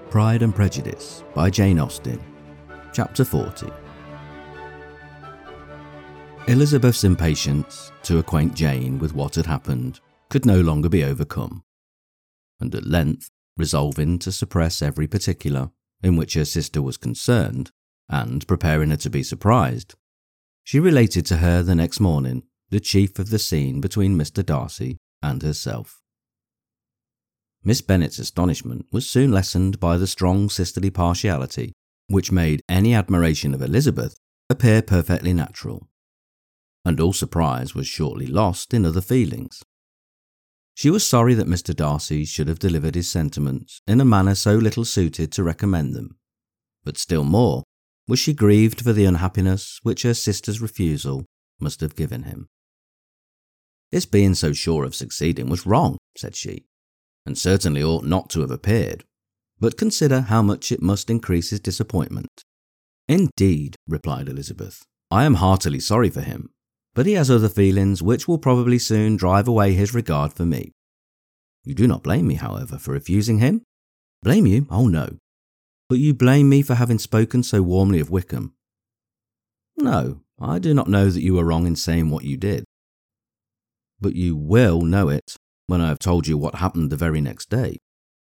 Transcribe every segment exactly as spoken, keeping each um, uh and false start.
Pride and Prejudice by Jane Austen, Chapter forty. Elizabeth's impatience to acquaint Jane with what had happened could no longer be overcome, and at length, resolving to suppress every particular in which her sister was concerned, and preparing her to be surprised, she related to her the next morning the chief of the scene between Mister Darcy and herself. Miss Bennet's astonishment was soon lessened by the strong sisterly partiality which made any admiration of Elizabeth appear perfectly natural, and all surprise was shortly lost in other feelings. She was sorry that Mister Darcy should have delivered his sentiments in a manner so little suited to recommend them, but still more was she grieved for the unhappiness which her sister's refusal must have given him. His being so sure of succeeding was wrong, said she, and certainly ought not to have appeared, but consider how much it must increase his disappointment. Indeed, replied Elizabeth, I am heartily sorry for him, but he has other feelings which will probably soon drive away his regard for me. You do not blame me, however, for refusing him? Blame you? Oh no. But you blame me for having spoken so warmly of Wickham. No, I do not know that you were wrong in saying what you did. But you will know it when I have told you what happened the very next day.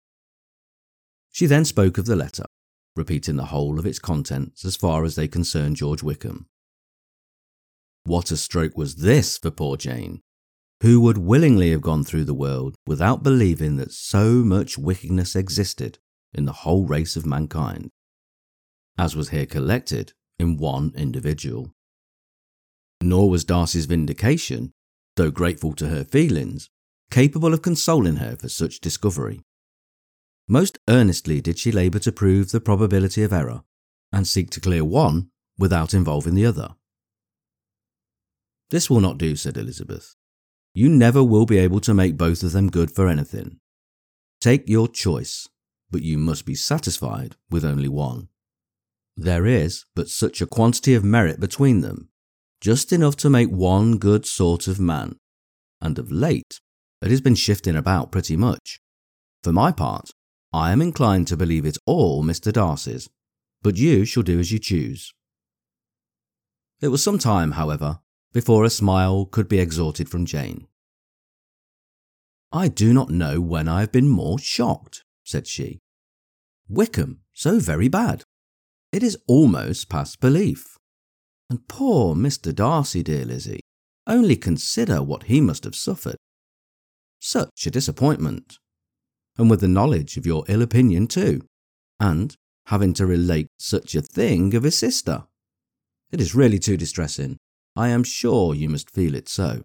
She then spoke of the letter, repeating the whole of its contents as far as they concerned George Wickham. What a stroke was this for poor Jane, who would willingly have gone through the world without believing that so much wickedness existed in the whole race of mankind, as was here collected in one individual. Nor was Darcy's vindication, though grateful to her feelings, capable of consoling her for such discovery. Most earnestly did she labour to prove the probability of error, and seek to clear one without involving the other. This will not do, said Elizabeth. You never will be able to make both of them good for anything. Take your choice, but you must be satisfied with only one. There is but such a quantity of merit between them, just enough to make one good sort of man, and of late it has been shifting about pretty much. For my part, I am inclined to believe it all Mister Darcy's, but you shall do as you choose. It was some time, however, before a smile could be extorted from Jane. I do not know when I have been more shocked, said she. Wickham, so very bad. It is almost past belief. And poor Mister Darcy, dear Lizzie, only consider what he must have suffered. Such a disappointment, and with the knowledge of your ill opinion too, and having to relate such a thing of his sister. It is really too distressing. I am sure you must feel it so.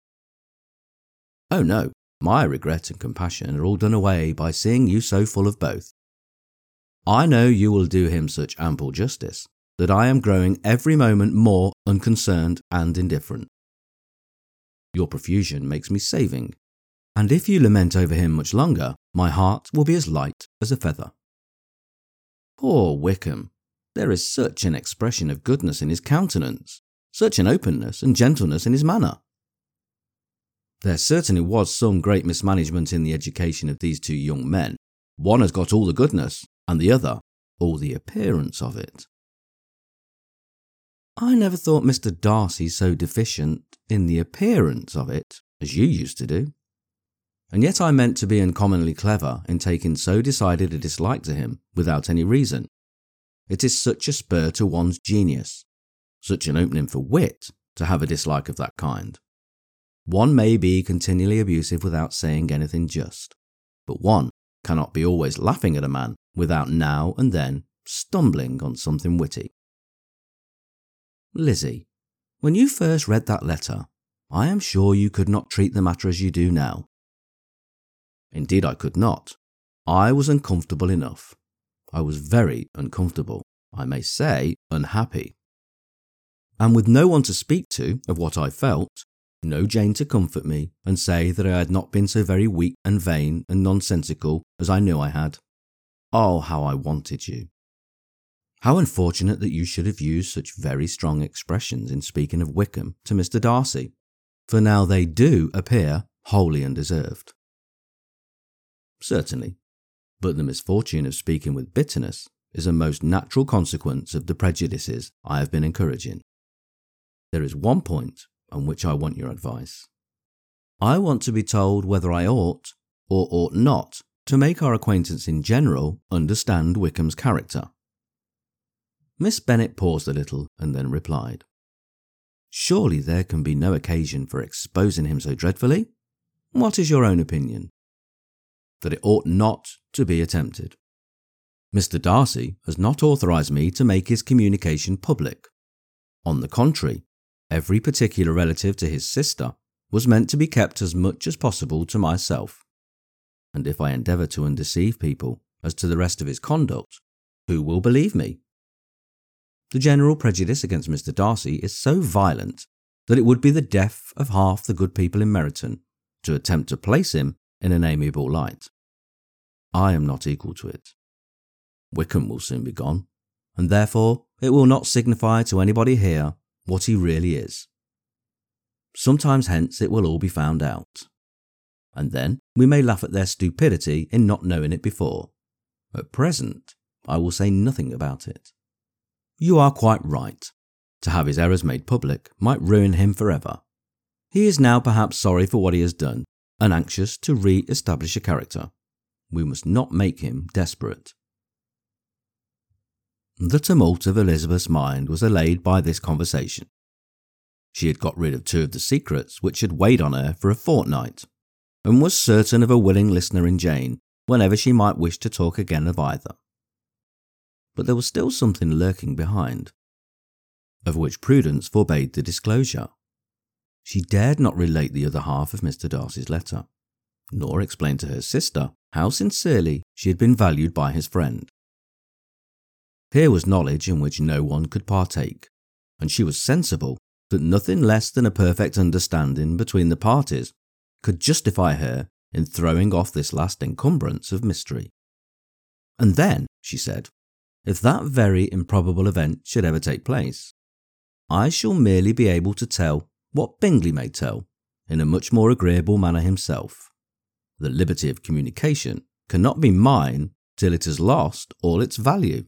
Oh no, my regret and compassion are all done away by seeing you so full of both. I know you will do him such ample justice that I am growing every moment more unconcerned and indifferent. Your profusion makes me saving, and if you lament over him much longer, my heart will be as light as a feather. Poor Wickham, there is such an expression of goodness in his countenance, such an openness and gentleness in his manner. There certainly was some great mismanagement in the education of these two young men. One has got all the goodness, and the other all the appearance of it. I never thought Mister Darcy so deficient in the appearance of it as you used to do. And yet I meant to be uncommonly clever in taking so decided a dislike to him without any reason. It is such a spur to one's genius, such an opening for wit, to have a dislike of that kind. One may be continually abusive without saying anything just, but one cannot be always laughing at a man without now and then stumbling on something witty. Lizzie, when you first read that letter, I am sure you could not treat the matter as you do now. Indeed I could not. I was uncomfortable enough. I was very uncomfortable, I may say unhappy. And with no one to speak to of what I felt, no Jane to comfort me and say that I had not been so very weak and vain and nonsensical as I knew I had. Oh, how I wanted you. How unfortunate that you should have used such very strong expressions in speaking of Wickham to Mister Darcy, for now they do appear wholly undeserved. Certainly, but the misfortune of speaking with bitterness is a most natural consequence of the prejudices I have been encouraging. There is one point on which I want your advice. I want to be told whether I ought or ought not to make our acquaintance in general understand Wickham's character." Miss Bennet paused a little and then replied, "Surely there can be no occasion for exposing him so dreadfully? What is your own opinion?" "That it ought not to be attempted. Mister Darcy has not authorised me to make his communication public. On the contrary, every particular relative to his sister was meant to be kept as much as possible to myself. And if I endeavour to undeceive people as to the rest of his conduct, who will believe me? The general prejudice against Mister Darcy is so violent that it would be the death of half the good people in Meryton to attempt to place him in an amiable light. I am not equal to it. Wickham will soon be gone, and therefore it will not signify to anybody here what he really is. Sometimes hence it will all be found out, and then we may laugh at their stupidity in not knowing it before. At present, I will say nothing about it. You are quite right. To have his errors made public might ruin him forever. He is now perhaps sorry for what he has done, and anxious to re-establish a character. We must not make him desperate." The tumult of Elizabeth's mind was allayed by this conversation. She had got rid of two of the secrets which had weighed on her for a fortnight, and was certain of a willing listener in Jane whenever she might wish to talk again of either. But there was still something lurking behind, of which prudence forbade the disclosure. She dared not relate the other half of Mister Darcy's letter, nor explain to her sister how sincerely she had been valued by his friend. Here was knowledge in which no one could partake, and she was sensible that nothing less than a perfect understanding between the parties could justify her in throwing off this last encumbrance of mystery. "And then," she said, "if that very improbable event should ever take place, I shall merely be able to tell what Bingley may tell in a much more agreeable manner himself. The liberty of communication cannot be mine till it has lost all its value."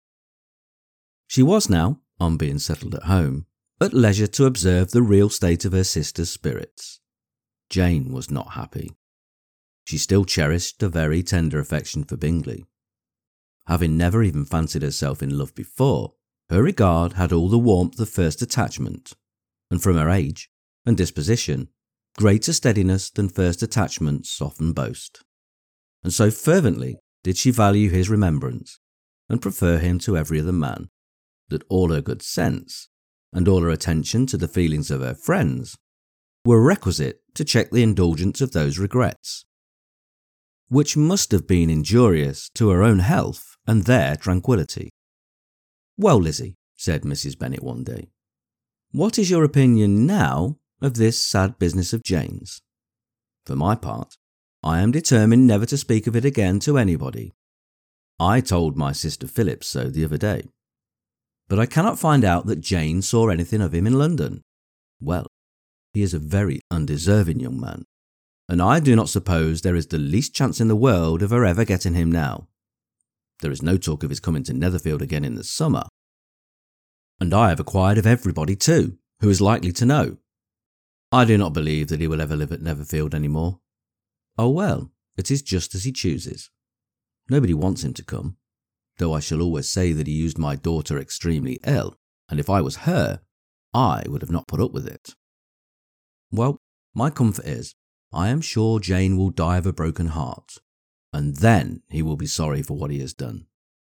She was now, on being settled at home, at leisure to observe the real state of her sister's spirits. Jane was not happy. She still cherished a very tender affection for Bingley. Having never even fancied herself in love before, her regard had all the warmth of first attachment, and from her age and disposition, greater steadiness than first attachments often boast. And so fervently did she value his remembrance, and prefer him to every other man, that all her good sense, and all her attention to the feelings of her friends, were requisite to check the indulgence of those regrets, which must have been injurious to her own health and their tranquillity. "Well, Lizzie," said Missus Bennet one day, "what is your opinion now of this sad business of Jane's? For my part, I am determined never to speak of it again to anybody. I told my sister Phillips so the other day. But I cannot find out that Jane saw anything of him in London. Well, he is a very undeserving young man, and I do not suppose there is the least chance in the world of her ever getting him now. There is no talk of his coming to Netherfield again in the summer. And I have acquired of everybody too, who is likely to know. I do not believe that he will ever live at Netherfield any more. Oh well, it is just as he chooses. Nobody wants him to come, though I shall always say that he used my daughter extremely ill, and if I was her, I would have not put up with it. Well, my comfort is, I am sure Jane will die of a broken heart, and then he will be sorry for what he has done."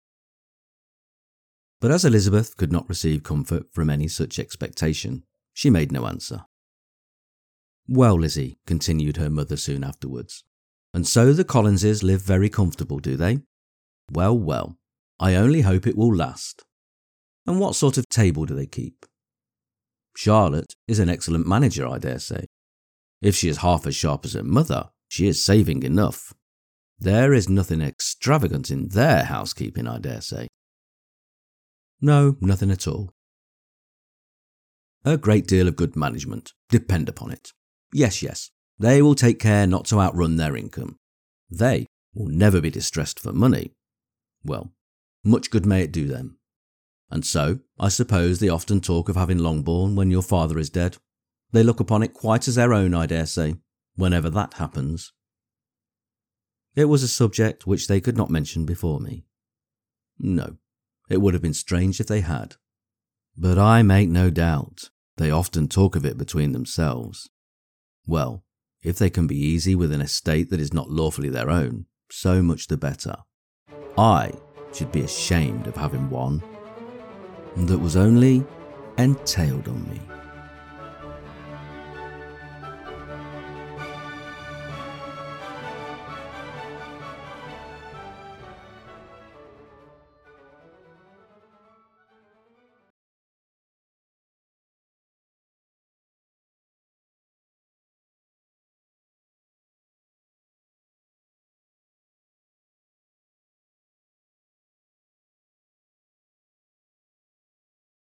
But as Elizabeth could not receive comfort from any such expectation, she made no answer. "Well, Lizzie," continued her mother soon afterwards, "and so the Collinses live very comfortable, do they? Well, well, I only hope it will last. And what sort of table do they keep? Charlotte is an excellent manager, I dare say. If she is half as sharp as her mother, she is saving enough. There is nothing extravagant in their housekeeping, I dare say." "No, nothing at all." "A great deal of good management, depend upon it. Yes, yes, they will take care not to outrun their income. They will never be distressed for money, well, much good may it do them. And so, I suppose they often talk of having Longbourn when your father is dead. They look upon it quite as their own, I dare say, whenever that happens. It was a subject which they could not mention before me. No, it would have been strange if they had. But I make no doubt they often talk of it between themselves. Well, if they can be easy with an estate that is not lawfully their own, so much the better. I should be ashamed of having one that was only entailed on me.